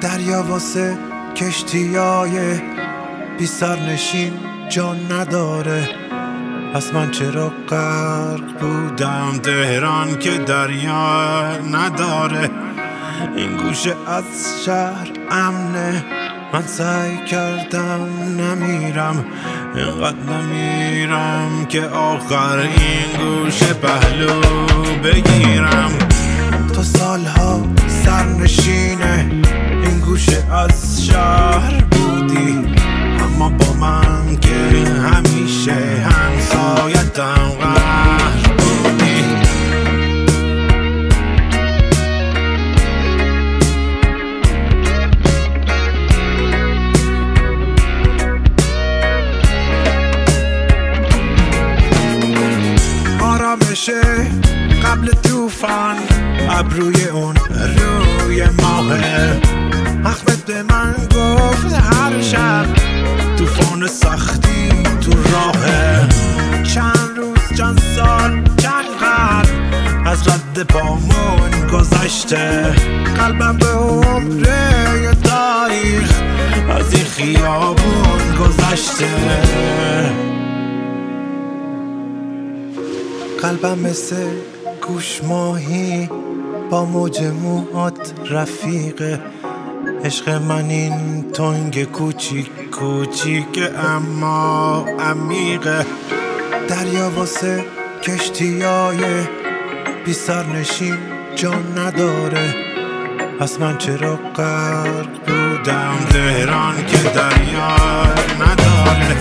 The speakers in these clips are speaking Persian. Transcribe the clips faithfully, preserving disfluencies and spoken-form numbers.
دریا واسه کشتیای بی سرنشین جان نداره. پس من چرا غرق بودم تهران که دریا نداره. این گوشه از شهر امنه، من سعی کردم نمیرم، اینقدر نمیرم که آخر این گوشه پهلو بگیرم. تا سالها سرنشینه این گوشه از شهر بودی، اما با من که همیشه همسایتم قهر بودی. آرامشه قبل توفان ابروی اون روی ماهه. احمد به من گفت هر شب توفان سختی تو راهه. چند روز چند سال چند قرن از رد پامون گذشته. قلبم به عمره تاریخ از این خیابون گذشته. قلبم مثل گوش ماهی با موج موهات رفیقه. عشق من این تنگ کوچیک کوچیک اما عمیقه. دریا واسه کشتیای بی سرنشین جان نداره. پس من چرا غرق بودم تهران که دریا نداره.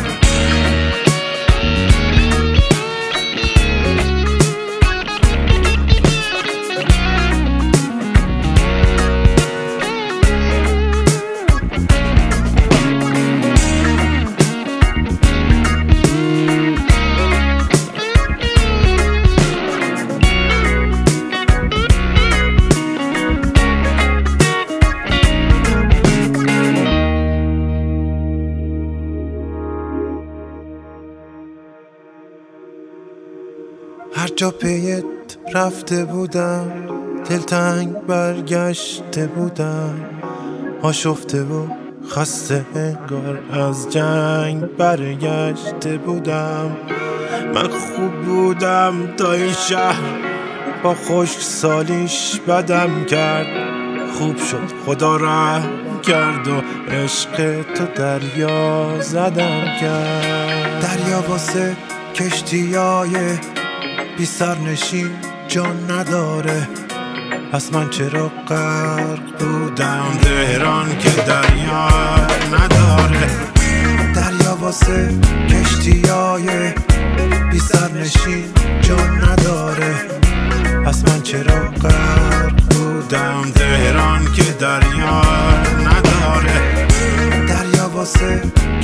هر جا پیت رفته بودم دلتنگ برگشته بودم. آشفته و خسته انگار از جنگ برگشته بودم. من خوب بودم تا این شهر با خشک سالیش بدم کرد. خوب شد خدا رحم کرد و عشق تو دریا زدم کرد. دریا واسه کشتیای بی سرنشین جان نداره. پس من چرا غرق بودم تهران که دریا نداره. دریا واسه کشتیای بی سرنشین جان نداره. پس من چرا غرق بودم تهران که دریا نداره. دریا واسه